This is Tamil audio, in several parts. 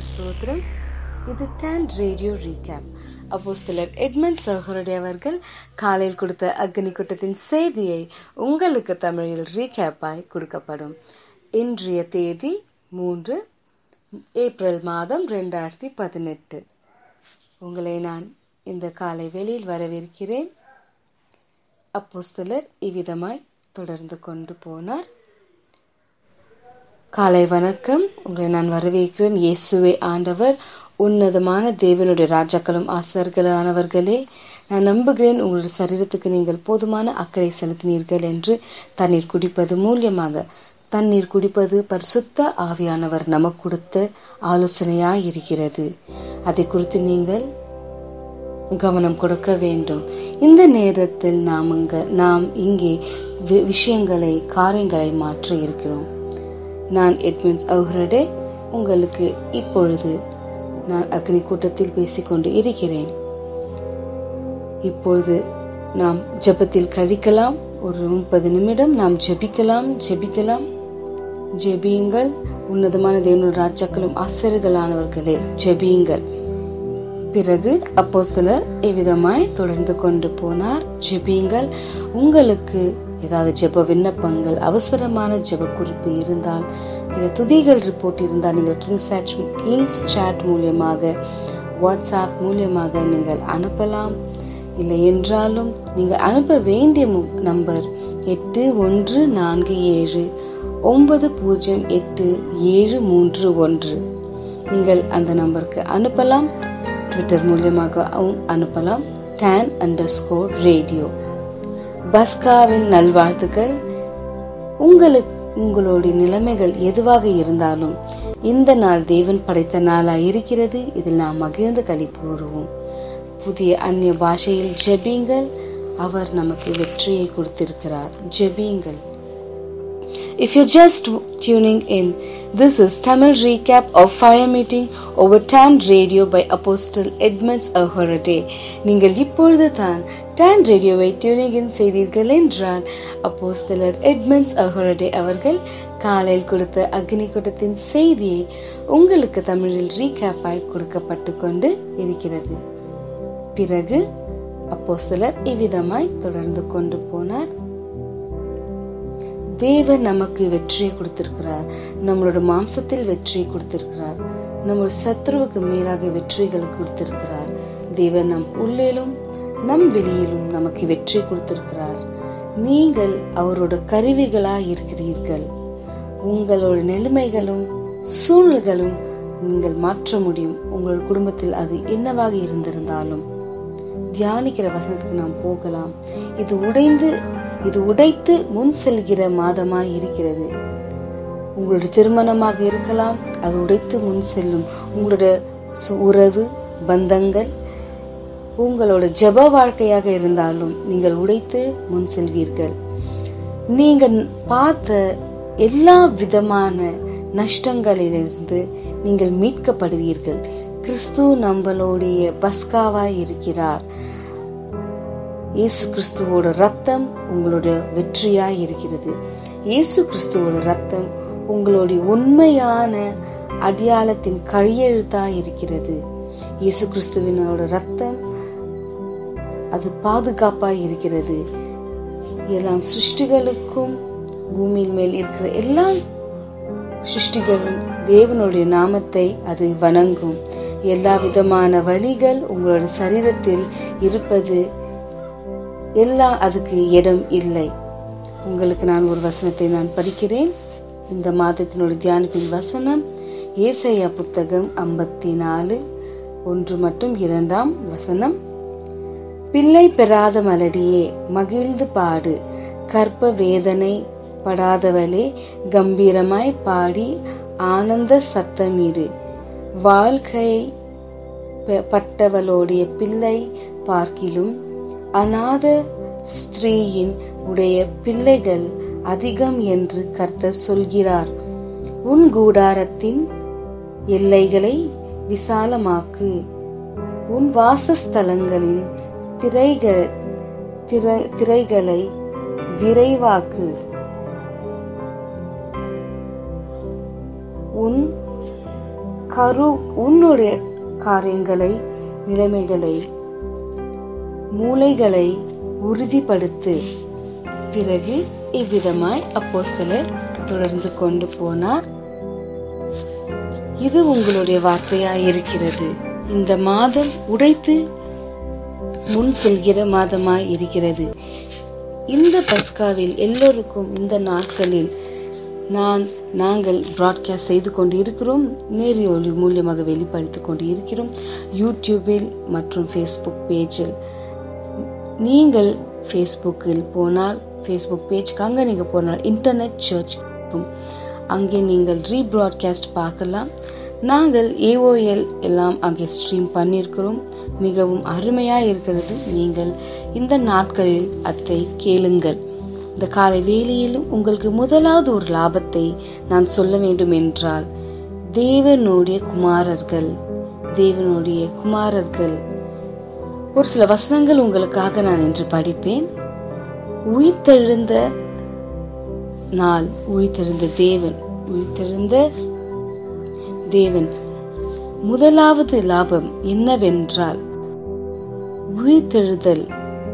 ஸ்தோத்திரம். இது டான் ரேடியோ ரீகேப். அப்போஸ்தலர் எட்மண்ட் சகோதரடி அவர்கள் காலையில் கொடுத்த அக்னி கூட்டத்தின் செய்தியை உங்களுக்கு தமிழில் ரீகேப்பாய் கொடுக்கப்படும். இன்றைய தேதி 3 ஏப்ரல் மாதம் 2018. உங்களை நான் இந்த காலை வேளையில் வரவேற்கிறேன். அப்போஸ்தலர் இவ்விதமாய் தொடர்ந்து கொண்டு போனார். காலை வணக்கம். உங்களை நான் வரவேற்கிறேன். இயேசுவே ஆண்டவர், உன்னதமான தேவனுடைய ராஜாக்களும் ஆசர்களானவர்களே, நான் நம்புகிறேன் உங்களுடைய சரீரத்துக்கு நீங்கள் போதுமான அக்கறை செலுத்தினீர்கள் என்று. தண்ணீர் குடிப்பது மூலியமாக, தண்ணீர் குடிப்பது பரிசுத்த ஆவியானவர் நமக்கு கொடுத்த ஆலோசனையாய் இருக்கிறது. அதை குறித்து நீங்கள் கவனம் கொடுக்க வேண்டும். இந்த நேரத்தில் நாம் இங்கே விஷயங்களை, காரியங்களை மாற்ற இருக்கிறோம். நான் எட்மண்ட் சகோதரடி, உங்களுக்கு இப்பொழுது நான் அக்னி கூட்டத்தில் பேசிக்கொண்டு இருக்கிறேன். இப்பொழுது நாம் ஜெபத்தில் கழிக்கலாம். ஒரு 30 நிமிடம் நாம் ஜெபிக்கலாம். ஜெபியுங்கள். உன்னதமான தேவனுடைய ராஜாக்களும் ஆசர்களானவர்களே, ஜெபியுங்கள். பிறகு அப்போஸ்தலர் இவ்விதமாய் தொடர்ந்து கொண்டு போனார். ஜெபியுங்கள். உங்களுக்கு ஏதாவது ஜெப விண்ணப்பங்கள், அவசரமான ஜெப குறிப்பு இருந்தால், துதிகள் ரிப்போர்ட் இருந்தால் நீங்கள் கிங்ஸ் சாட் மூலியமாக, வாட்ஸ்அப் மூலியமாக நீங்கள் அனுப்பலாம். இல்லை என்றாலும் நீங்கள் அனுப்ப வேண்டிய நம்பர் 8141908731. நீங்கள் அந்த நம்பருக்கு அனுப்பலாம். ட்விட்டர் மூலியமாக அனுப்பலாம். tan_radio. பஸ்காவின் நல்வாழ்த்துக்கள். உங்களுடைய நிலைமைகள் எதுவாக இருந்தாலும் இந்த நாள் தேவன் படைத்த நாளாய் இருக்கிறது. இதில் நாம் மகிழ்ந்து களி கூறுவோம். புதிய அந்நிய பாஷையில் ஜெபியுங்கள். அவர் நமக்கு வெற்றியை கொடுத்திருக்கிறார். ஜெபியுங்கள். If you're just tuning in, this is Tamil recap of fire meeting over TAN radio by Apostle Edmund Sahorade. நீங்கள் இப்பொழுது தான் TAN radioவை tuning in செய்தீர்கள் என்றால், அப்போஸ்தலர் எட்மண்ட் சகோதரடி அவர்கள் காலையில் கொடுத்த அக்னி கூட்டத்தின் செய்தியை உங்களுக்கு தமிழில் ரீகேப்பாய் கொடுக்கப்பட்டு கொண்டு இருக்கிறது. பிறகு அப்போஸ்தலர் இவ்விதமாய் தொடர்ந்து கொண்டு போனார். தேவன் நமக்கு வெற்றியை கொடுத்திருக்கிறார். நம்மளோட மாம்சத்தில் வெற்றியை கொடுத்திருக்கிறார். நம்மளோட சத்ருவுக்கு மேலாக வெற்றிகளை கொடுத்திருக்கிறார். தேவன் நம் உள்ளேலும் நம் வெளியிலும் நமக்கு வெற்றி கொடுத்திருக்கிறார். நீங்கள் அவரோட கருவிகளாய் இருக்கிறீர்கள். உங்களோட நிலைமைகளும் சூழ்நிலைகளும் நீங்கள் மாற்ற முடியும். உங்களோட குடும்பத்தில் அது என்னவாக இருந்திருந்தாலும். தியானிக்கிற வசனத்துக்கு நாம் போகலாம். இது உடைத்து முன் செல்கிற மாதமாய் இருக்கிறது. உங்களுடைய திருமணமாக இருக்கலாம், அது உடைத்து முன் செல்லும். உங்களுடைய உறவு பந்தங்கள், உங்களோட ஜெப வாழ்க்கையாக இருந்தாலும் நீங்கள் உடைத்து முன் செல்வீர்கள். நீங்கள் பார்த்த எல்லா விதமான நஷ்டங்களிலிருந்து நீங்கள் மீட்கப்படுவீர்கள். கிறிஸ்து நம்மளுடைய பஸ்காவாய் இருக்கிறார். இயேசு கிறிஸ்துவோட ரத்தம் உங்களுடைய வெற்றியாய் இருக்கிறது. இயேசு கிறிஸ்துவோட ரத்தம் உங்களுடைய உண்மையான அடையாளத்தின் கையெழுத்தாய் இருக்கிறது. இயேசு கிறிஸ்துவினோட ரத்தம் அது பாதுகாப்பாய் இருக்கிறது. எல்லா சிருஷ்டிகளுக்கும், பூமியின் மேல் இருக்கிற எல்லா சிருஷ்டிகளும் தேவனுடைய நாமத்தை அது வணங்கும். எல்லா விதமான வலிகள் உங்களோட சரீரத்தில் இருப்பது எல்லாம் அதுக்கு இடம் இல்லை. உங்களுக்கு நான் ஒரு வசனத்தை நான் படிக்கிறேன். இந்த மாதத்தினுடைய தியானிப்பின் வசனம் ஏசாயா புத்தகம் 54:1 மற்றும் 2 பிள்ளை பெறாத மலடியே மகிழ்ந்து பாடு, கற்ப வேதனை படாதவளே கம்பீரமாய் பாடி ஆனந்த சத்தமிடு. வாழ்க்கை பட்டவளுடைய பிள்ளை பார்க்கிலும் அநாத ஸ்திரீயின் உடைய பிள்ளைகள் அதிகம் என்று கர்த்தர் சொல்கிறார். உன் கூடாரத்தின் எல்லைகளை விசாலமாக்கு, உன் வாசஸ்தலங்களின் திரைகளை விரைவாக்கு. உன் உன்னுடைய காரியங்களை, நிலைமைகளை, மூளைகளை உறுதிப்படுத்து. பிறகு இவ்விதமாய் அப்போஸ்தலர் தொடர்ந்து கொண்டு போனார். இது உங்களுடைய வார்த்தையாய் இருக்கிறது. இந்த மாதம் உடைத்து முன் செல்கிற மாதமாய் இருக்கிறது. இந்த பஸ்காவில் எல்லோருக்கும் இந்த நாட்களில் நாங்கள் பிராட்காஸ்ட் செய்து கொண்டு இருக்கிறோம். நேரொலி மூலியமாக வெளிப்படுத்திக் கொண்டு இருக்கிறோம். யூடியூபில் மற்றும் ஃபேஸ்புக் பேஜில். நீங்கள் ஃபேஸ்புக்கில் போனால், ஃபேஸ்புக் பேஜ்க்கு அங்கே நீங்கள் போனால் இன்டர்நெட் சர்ச் அங்கே நீங்கள் ரீப்ராட்காஸ்ட் பார்க்கலாம். நாங்கள் AOL எல்லாம் அங்கே ஸ்ட்ரீம் பண்ணியிருக்கிறோம். மிகவும் அருமையாக இருக்கிறது. நீங்கள் இந்த நாட்களில் அதை கேளுங்கள். இந்த காலை வேளையிலும் உங்களுக்கு முதலாவது ஒரு லாபத்தை நான் சொல்ல வேண்டும் என்றால், தேவனுடைய குமாரர்கள் ஒரு சில வசனங்கள் உங்களுக்காக நான் இன்று படிப்பேன். உயிர்த்தெழுந்த நாள், உயிர்த்தெழுந்த தேவன் முதலாவது லாபம் என்னவென்றால், உயிர்த்தெழுதல்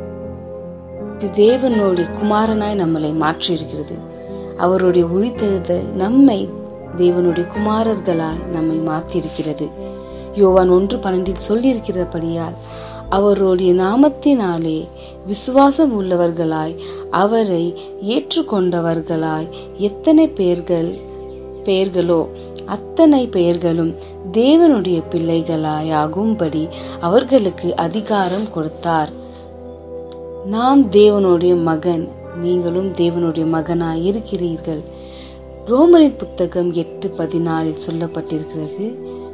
தேவனுடைய குமாரனாய் நம்மளை மாற்றி இருக்கிறது. அவருடைய உயிர்த்தெழுதல் நம்மை தேவனுடைய குமாரர்களாய் நம்மை மாற்றியிருக்கிறது. யோவான் 1:12 சொல்லியிருக்கிறபடியால் அவருடைய நாமத்தினாலே விசுவாசம் உள்ளவர்களாய், அவரை ஏற்றுக்கொண்டவர்களாய் எத்தனை பெயர்களோ அத்தனை பெயர்களும் தேவனுடைய பிள்ளைகளாயாகும்படி அவர்களுக்கு அதிகாரம் கொடுத்தார். நாம் தேவனுடைய மகன், நீங்களும் தேவனுடைய மகனாய் இருக்கிறீர்கள். ரோமரின் புத்தகம் 8:14 சொல்லப்பட்டிருக்கிறது.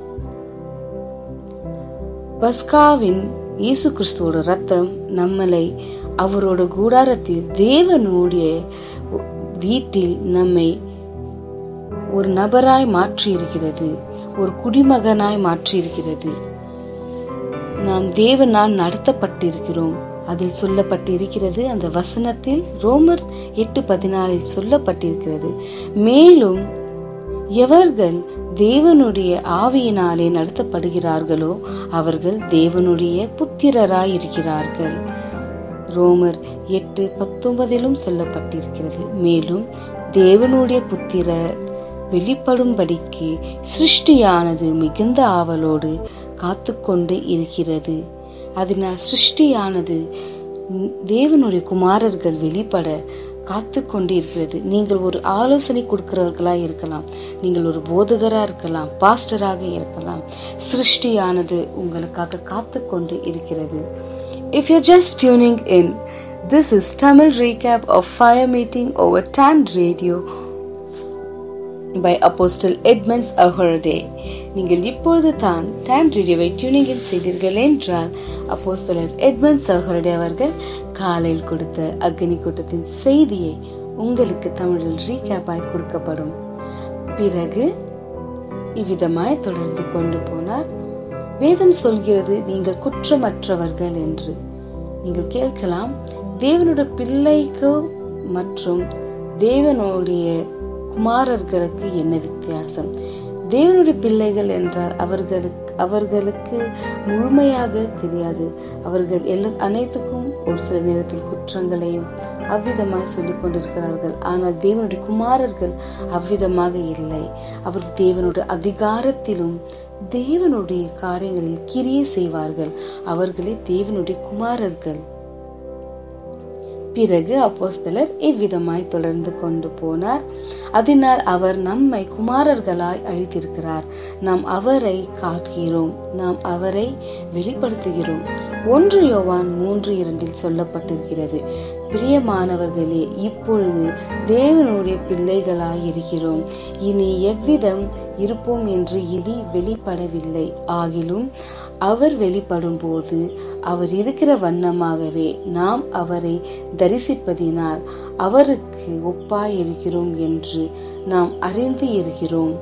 பஸ்காவின் இயேசு கிறிஸ்துவோட ரத்தம் நம்மளை அவரோட கூடாரத்தில், தேவனுடைய வீட்டில் நம்மை ஒரு நபராய் மாற்றி இருக்கிறது, ஒரு குடிமகனாய் மாற்றி இருக்கிறது. நாம் தேவனால் நடத்தப்பட்டிருக்கிறோம். அதில் சொல்லப்பட்டிருக்கிறது, அந்த வசனத்தில் ரோமர் 8:14 சொல்லப்பட்டிருக்கிறது. மேலும் எவர்கள் தேவனுடைய ஆவியினாலே நடத்தப்படுகிறார்களோ அவர்கள் தேவனுடைய புத்திரராய் இருக்கிறார்கள். ரோமர் 8:19 சொல்லப்பட்டிருக்கிறது. மேலும் தேவனுடைய புத்திரர் வெளிப்படும்படிக்கு சிருஷ்டியானது மிகுந்த ஆவலோடு காத்து கொண்டு இருக்கிறது. அதனால் சிருஷ்டியானது தேவனுடைய குமாரர்கள் வெளிப்பட காத்து கொண்டு இருக்கிறது. நீங்கள் ஒரு ஆலோசனை கொடுக்கிறவர்களா இருக்கலாம், நீங்கள் ஒரு போதகரா இருக்கலாம், பாஸ்டராக இருக்கலாம். சிருஷ்டியானது உங்களுக்காக காத்து கொண்டு இருக்கிறது. If you're just tuning in, this is Tamil recap of Fire Meeting over TAN Radio by Apostle Edmonds Ahurade. நீங்கள் இப்பொழுது தான் TAN ரேடியோவை டியூனிங் இன் செய்தீர்கள் என்றால், அப்போஸ்தலர் எட்மண்ட்ஸ் அஹுரடே அவர்கள் காலையில் கொடுத்த அக்னி கூட்டத்தின் செய்தியை உங்களுக்கு தமிழில் ரீகேப்பாய் கொடுக்கப்படும். பிறகு இவ்விதமாய் தொடர்ந்து கொண்டு போனார். வேதம் சொல்கிறது நீங்கள் குற்றமற்றவர்கள் என்று. நீங்கள் கேட்கலாம், தேவனுடைய பிள்ளைக்கு மற்றும் தேவனுடைய குமாரர்களுக்கு என்ன வித்தியாசம்? தேவனுடைய பிள்ளைகள் என்றால் அவர்களுக்கு முழுமையாக தெரியாது. அவர்கள் அனைத்துக்கும் ஒரு சில நேரத்தில் குற்றங்களையும் அவ்விதமாய் சொல்லிக் கொண்டிருக்கிறார்கள். ஆனால் தேவனுடைய குமாரர்கள் அவ்விதமாக இல்லை. அவர்கள் தேவனுடைய அதிகாரத்திலும் தேவனுடைய காரியங்களில் கிரியை செய்வார்கள். அவர்களே தேவனுடைய குமாரர்கள். பிறகு அப்போஸ்தலர் இவ்விதமாய் தொடர்ந்து கொண்டு போனார். அதனால் அவர் நம்மை குமாரர்களாய் அழைத்திருக்கிறார். நாம் அவரை காக்கிறோம், நாம் அவரை வெளிப்படுத்துகிறோம். 1 யோவான் 3:2 சொல்லப்பட்டிருக்கிறது, பிரியமானவர்களே, இப்பொழுது தேவனுடைய பிள்ளைகளாய் இருக்கிறோம். இனி எவ்விதம் இருப்போம் என்று இனி வெளிப்படவில்லை. ஆகிலும் அவர் வெளிப்படும் போது அவர் இருக்கிற வண்ணமாகவே நாம் அவரை தரிசிப்பதினால் அவருக்கு ஒப்பாய் இருக்கிறோம் என்று நாம் அறிந்து இருக்கிறோம்.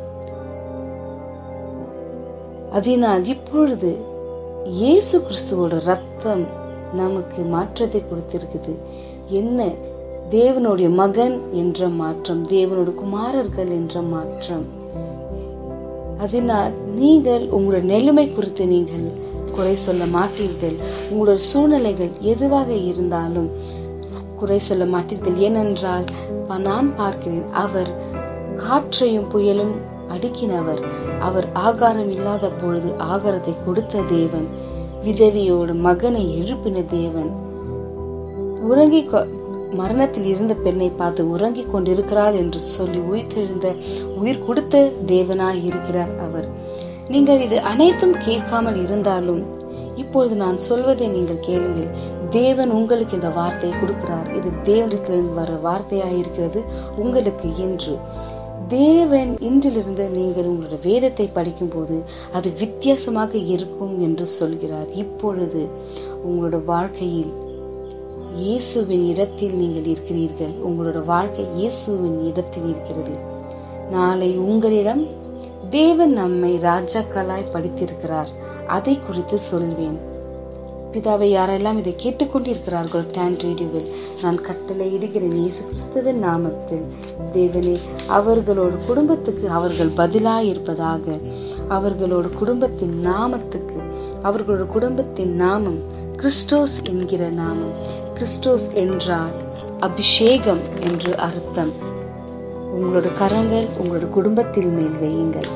அதனால் இப்பொழுது இயேசு கிறிஸ்துவோட ரத்தம் நமக்கு மாற்றத்தை கொடுத்திருக்குது. என்ன? தேவனுடைய மகன் என்ற மாற்றம், தேவனுடைய குமாரர்கள் என்ற மாற்றம். அதனால் நீங்கள் உங்களுடைய நிலைமை குறித்து நீங்கள் குறை சொல்ல மாட்டீர்கள். உங்களுடைய சூழ்நிலைகள் எதுவாக இருந்தாலும் குறை சொல்ல மாட்டீர்கள். ஏனென்றால் நான் பார்க்கிறேன், அவர் காற்றையும் புயலும் அடக்கினவர். அவர் ஆகாரம் இல்லாத பொழுது ஆகாரத்தை கொடுத்த தேவன். விதவியோடு மகனை எழுப்பின தேவன். உறங்கி மரணத்தில் இருந்த பெண்ணை பார்த்து உறங்கிக் கொண்டிருக்கிறார் என்று சொல்லி உயிர் கொடுத்த தேவனாய் இருக்கிறார் அவர். நீங்கள் இது அனைத்தும் கேட்காமல் இருந்தாலும் இப்பொழுது நான் சொல்வதை நீங்கள் கேளுங்கள். தேவன் உங்களுக்கு இந்த வார்த்தையை கொடுக்கிறார். இது தேவனிடத்திலிருந்து வர வார்த்தையாக இருக்கிறது உங்களுக்கு என்று. தேவன் இன்றிலிருந்து நீங்கள் உங்களுடைய வேதத்தை படிக்கும் போது அது வித்தியாசமாக இருக்கும் என்று சொல்கிறார். இப்பொழுது உங்களோட வாழ்க்கையில் இயேசுவின் இடத்தில் நீங்கள் இருக்கிறீர்கள். உங்களோட வாழ்க்கை இயேசுவின் இடத்தில் இருக்கிறது. நாளை உங்களிடம் தேவன் நம்மை ராஜாக்களாய் படித்திருக்கிறார். அதை குறித்து சொல்வேன். பிதாவை, யாரெல்லாம் இதை கேட்டுக்கொண்டிருக்கிறார்கள் டான் ரேடியோவில், நான் கட்டளை இடுகிறேன் இயேசு கிறிஸ்துவின் நாமத்தில். தேவனே, அவர்களோட குடும்பத்துக்கு அவர்கள் பதிலாய் இருப்பதாக. அவர்களோட குடும்பத்தின் நாமத்துக்கு, அவர்களோட குடும்பத்தின் நாமம் கிறிஸ்டோஸ் என்கிற நாமம். கிறிஸ்டோஸ் என்றால் அபிஷேகம் என்று அர்த்தம். உங்களோட கரங்கள் உங்களோட குடும்பத்தின் மேல் வையுங்கள்.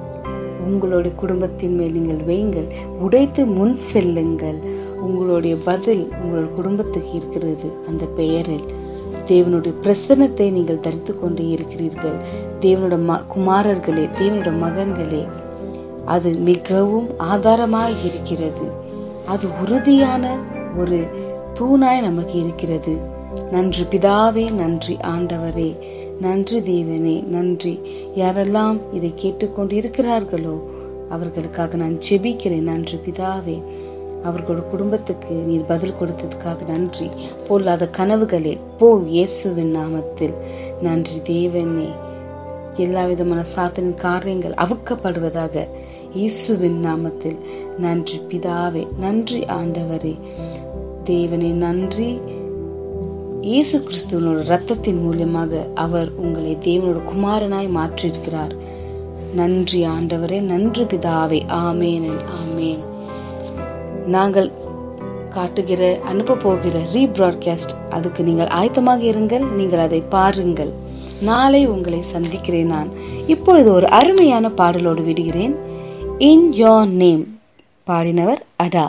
உங்களுடைய குடும்பத்தின் மேல் நீங்கள் வையுங்கள். உடைத்து முன் செல்லுங்கள். உங்களுடைய பதில் உங்களோட குடும்பத்துக்கு இருக்கிறது. அந்த பெயரில் தேவனுடைய பிரசன்னத்தை நீங்கள் தரித்து கொண்டே இருக்கிறீர்கள். தேவனோட குமாரர்களே, தேவனோட மகன்களே, அது மிகவும் ஆதாரமாய் இருக்கிறது. அது உறுதியான ஒரு தூணாய் நமக்கு இருக்கிறது. நன்றி பிதாவே, நன்றி ஆண்டவரே, நன்றி தேவனே, நன்றி. யாரெல்லாம் இதை கேட்டுக்கொண்டு இருக்கிறார்களோ அவர்களுக்காக நான் ஜெபிக்கிறேன். நன்றி பிதாவே, அவர்களோட குடும்பத்துக்கு நீர் பதில் கொடுத்ததுக்காக நன்றி. பொல்லாத கனவுகளே போ இயேசுவின் நாமத்தில். நன்றி தேவனே. எல்லா விதமான சாத்தானின் காரியங்கள் அவுக்கப்படுவதாக இயேசுவின் நாமத்தில். நன்றி பிதாவே, நன்றி ஆண்டவரே. தேவனே நன்றி. இயேசு கிறிஸ்துவனோட இரத்தத்தின் மூலமாக அவர் உங்களை தேவனோட குமாரனாய் மாற்றியிருக்கிறார். நன்றி ஆண்டவரே, நன்றி பிதாவே. ஆமேன், ஆமேன். நாங்கள் காட்டுகிற அனுப்ப போகிற ரீபிராட்காஸ்ட், அதுக்கு நீங்கள் ஆயத்தமாக இருங்கள். நீங்கள் அதை பாருங்கள். நாளை உங்களை சந்திக்கிறேன் நான். இப்பொழுது ஒரு அருமையான பாடலோடு விடுகிறேன். இன் யோர் நேம் பாடினவர் அடா.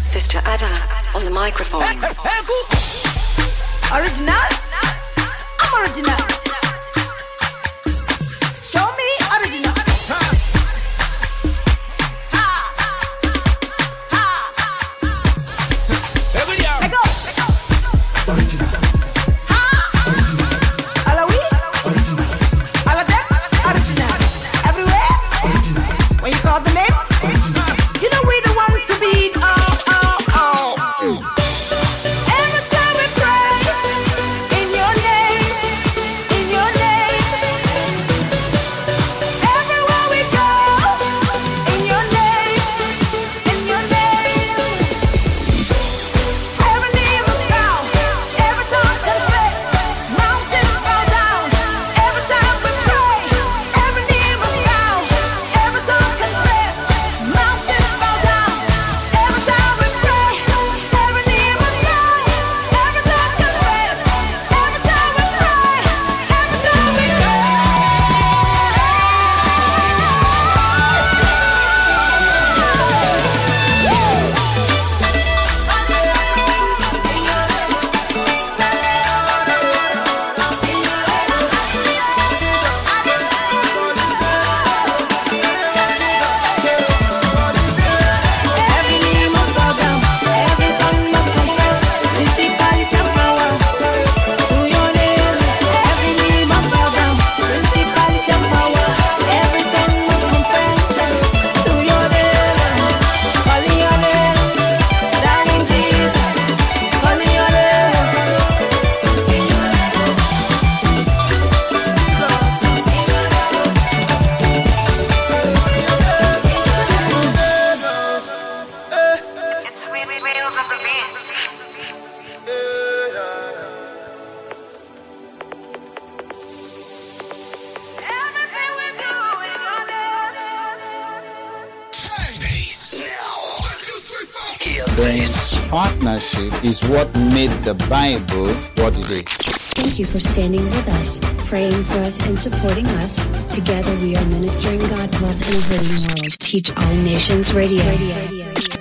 Sister Ada on the microphone. Original? I'm original. Show me original. Let go. Original. All of we? Original. All of them? Original. Everywhere? Original. When you call the name? Original. You know we the ones to beat. Every time we pray in your name, in your name. Everywhere we go, in your name, in your name. Every knee must bow, every tongue confess, mountains bow down. Every time we pray, every knee must bow, every tongue confess, mountains bow down. Every time we pray, every knee must bow, every tongue confess, every time we pray, every time we Every knee must bow down, every tongue must confess, principality and power to your name. Every knee must bow down, principality and power, every tongue must confess to your name. Calling your name, darling Jesus, calling your name. It's wheels of the beat. Everything we do in your name. This partnership is what made the Bible what it is. Thank you for standing with us, praying for us, and supporting us. Together we are ministering God's love in a hurting world. Teach All Nations Radio.